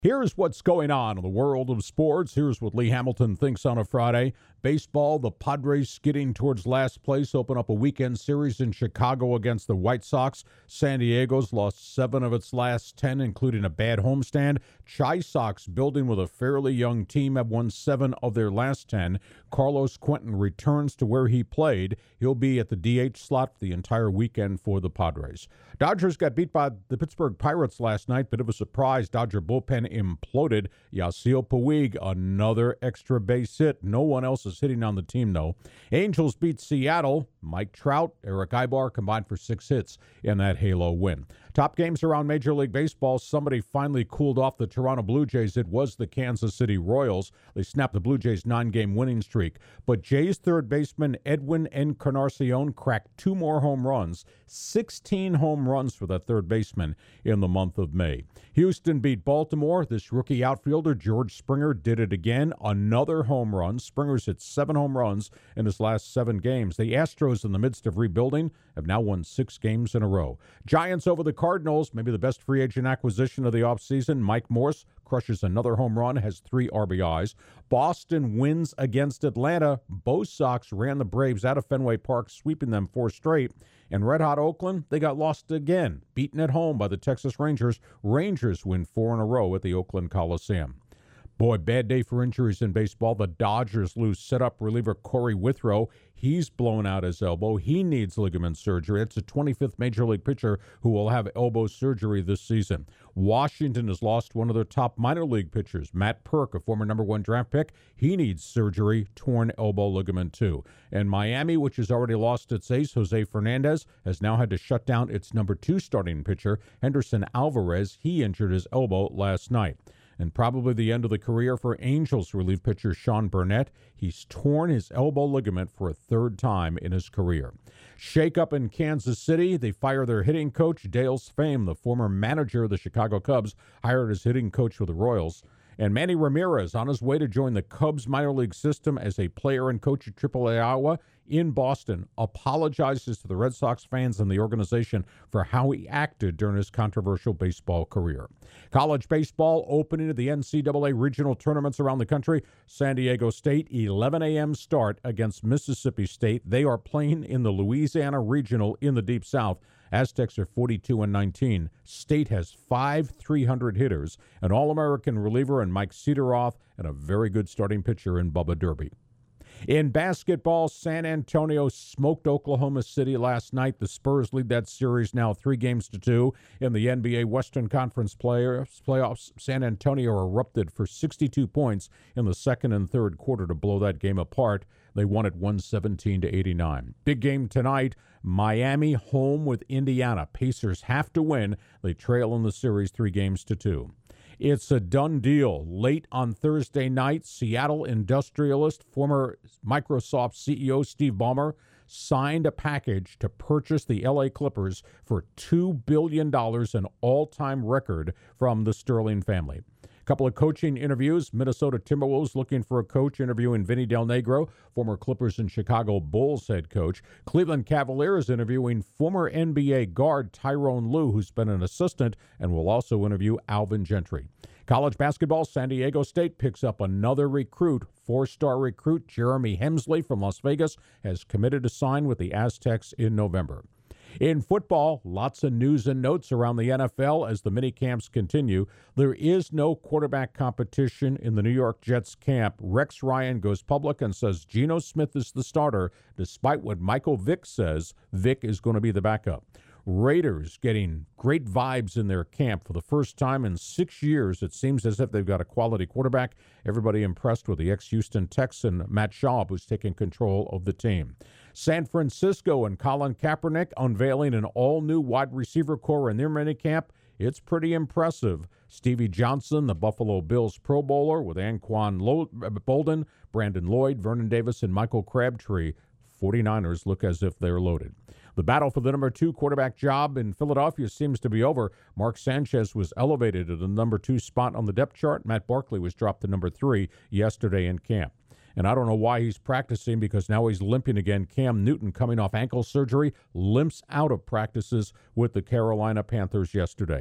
Here's what's going on in the world of sports. Here's what Lee Hamilton thinks on a Friday. Baseball, the Padres skidding towards last place, open up a weekend series in Chicago against the White Sox. San Diego's lost 7 of its last 10, including a bad homestand. Chi Sox, building with a fairly young team, have won 7 of their last 10. Carlos Quentin returns to where he played. He'll be at the DH slot for the entire weekend for the Padres. Dodgers got beat by the Pittsburgh Pirates last night. Bit of a surprise. Dodger bullpen imploded. Yasiel Puig, another extra base hit. No one else is hitting on the team, though. Angels beat Seattle. Mike Trout, Eric Aybar combined for 6 hits in that Halo win. Top games around Major League Baseball. Somebody finally cooled off the Toronto Blue Jays. It was the Kansas City Royals. They snapped the Blue Jays' 9-game winning streak. But Jays third baseman Edwin Encarnacion cracked 2 more home runs. 16 home runs for that third baseman in the month of May. Houston beat Baltimore. This rookie outfielder, George Springer, did it again. Another home run. Springer's hit 7 home runs in his last 7 games. The Astros, in the midst of rebuilding, have now won 6 games in a row. Giants over the Cardinals, maybe the best free agent acquisition of the offseason. Mike Morse crushes another home run, has 3 RBIs. Boston wins against Atlanta. Bo Sox ran the Braves out of Fenway Park, sweeping them 4 straight. And red-hot Oakland, they got lost again, beaten at home by the Texas Rangers. Rangers win 4 in a row at the Oakland Coliseum. Boy, bad day for injuries in baseball. The Dodgers lose set-up reliever Corey Withrow. He's blown out his elbow. He needs ligament surgery. It's the 25th Major League pitcher who will have elbow surgery this season. Washington has lost one of their top minor league pitchers, Matt Perk, a former number 1 draft pick. He needs surgery, torn elbow ligament too. And Miami, which has already lost its ace, Jose Fernandez, has now had to shut down its number 2 starting pitcher, Henderson Alvarez. He injured his elbow last night. And probably the end of the career for Angels relief pitcher Sean Burnett. He's torn his elbow ligament for a 3rd time in his career. Shake-up in Kansas City. They fire their hitting coach, Dale Sphame, the former manager of the Chicago Cubs, hired as hitting coach for the Royals. And Manny Ramirez, on his way to join the Cubs minor league system as a player and coach at AAA Iowa in Boston, apologizes to the Red Sox fans and the organization for how he acted during his controversial baseball career. College baseball opening to the NCAA regional tournaments around the country. San Diego State, 11 a.m. start against Mississippi State. They are playing in the Louisiana Regional in the Deep South. Aztecs are 42-19. State has 5 300 hitters, an All-American reliever in Mike Cedoroff, and a very good starting pitcher in Bubba Derby. In basketball, San Antonio smoked Oklahoma City last night. The Spurs lead that series now 3-2. In the NBA Western Conference playoffs, San Antonio erupted for 62 points in the second and third quarter to blow that game apart. They won it 117-89. Big game tonight, Miami home with Indiana. Pacers have to win. They trail in the series 3-2. It's a done deal. Late on Thursday night, Seattle industrialist, former Microsoft CEO Steve Ballmer, signed a package to purchase the LA Clippers for $2 billion, an all-time record from the Sterling family. A couple of coaching interviews. Minnesota Timberwolves looking for a coach, interviewing Vinny Del Negro, former Clippers and Chicago Bulls head coach. Cleveland Cavaliers interviewing former NBA guard Tyrone Lue, who's been an assistant, and will also interview Alvin Gentry. College basketball, San Diego State picks up another recruit. 4-star recruit Jeremy Hemsley from Las Vegas has committed to sign with the Aztecs in November. In football, lots of news and notes around the NFL as the mini-camps continue. There is no quarterback competition in the New York Jets camp. Rex Ryan goes public and says Geno Smith is the starter, despite what Michael Vick says Vick is going to be the backup. Raiders getting great vibes in their camp for the first time in 6 years. It seems as if they've got a quality quarterback. Everybody impressed with the ex-Houston Texan Matt Schaub, who's taking control of the team. San Francisco and Colin Kaepernick unveiling an all-new wide receiver core in their minicamp. It's pretty impressive. Stevie Johnson, the Buffalo Bills Pro Bowler, with Anquan Bolden, Brandon Lloyd, Vernon Davis, and Michael Crabtree. 49ers look as if they're loaded. The battle for the number 2 quarterback job in Philadelphia seems to be over. Mark Sanchez was elevated to the number 2 spot on the depth chart. Matt Barkley was dropped to number 3 yesterday in camp. And I don't know why he's practicing, because now he's limping again. Cam Newton, coming off ankle surgery, limps out of practices with the Carolina Panthers yesterday.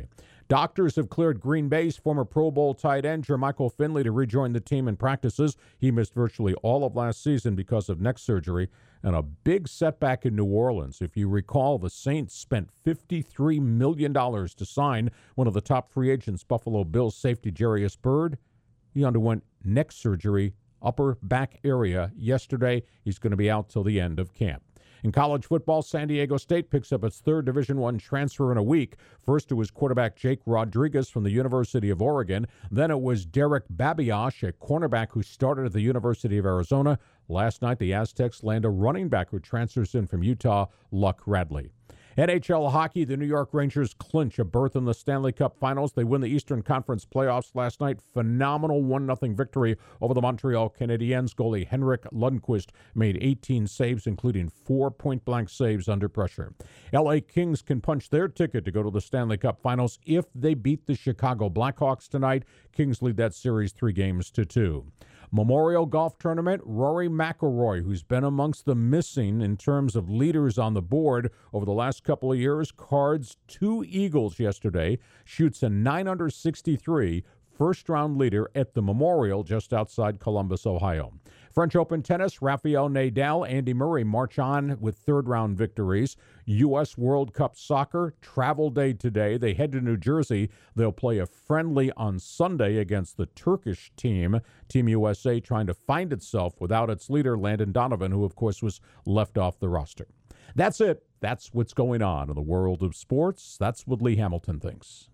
Doctors have cleared Green Bay's former Pro Bowl tight end Jermichael Finley to rejoin the team in practices. He missed virtually all of last season because of neck surgery and a big setback in New Orleans. If you recall, the Saints spent $53 million to sign one of the top free agents, Buffalo Bills safety Jarius Byrd. He underwent neck surgery, upper back area, yesterday. He's going to be out till the end of camp. In college football, San Diego State picks up its third Division I transfer in a week. First, it was quarterback Jake Rodriguez from the University of Oregon. Then it was Derek Babiash, a cornerback who started at the University of Arizona. Last night, the Aztecs land a running back who transfers in from Utah, Luck Radley. NHL hockey, the New York Rangers clinch a berth in the Stanley Cup Finals. They win the Eastern Conference playoffs last night. Phenomenal 1-0 victory over the Montreal Canadiens. Goalie Henrik Lundqvist made 18 saves, including 4 point-blank saves under pressure. L.A. Kings can punch their ticket to go to the Stanley Cup Finals if they beat the Chicago Blackhawks tonight. Kings lead that series 3-2. Memorial Golf Tournament, Rory McIlroy, who's been amongst the missing in terms of leaders on the board over the last couple of years, cards 2 eagles yesterday, shoots a 9 under 63, first-round leader at the Memorial just outside Columbus, Ohio. French Open tennis, Rafael Nadal, Andy Murray march on with third-round victories. U.S. World Cup soccer, travel day today. They head to New Jersey. They'll play a friendly on Sunday against the Turkish team. Team USA trying to find itself without its leader, Landon Donovan, who, of course, was left off the roster. That's it. That's what's going on in the world of sports. That's what Lee Hamilton thinks.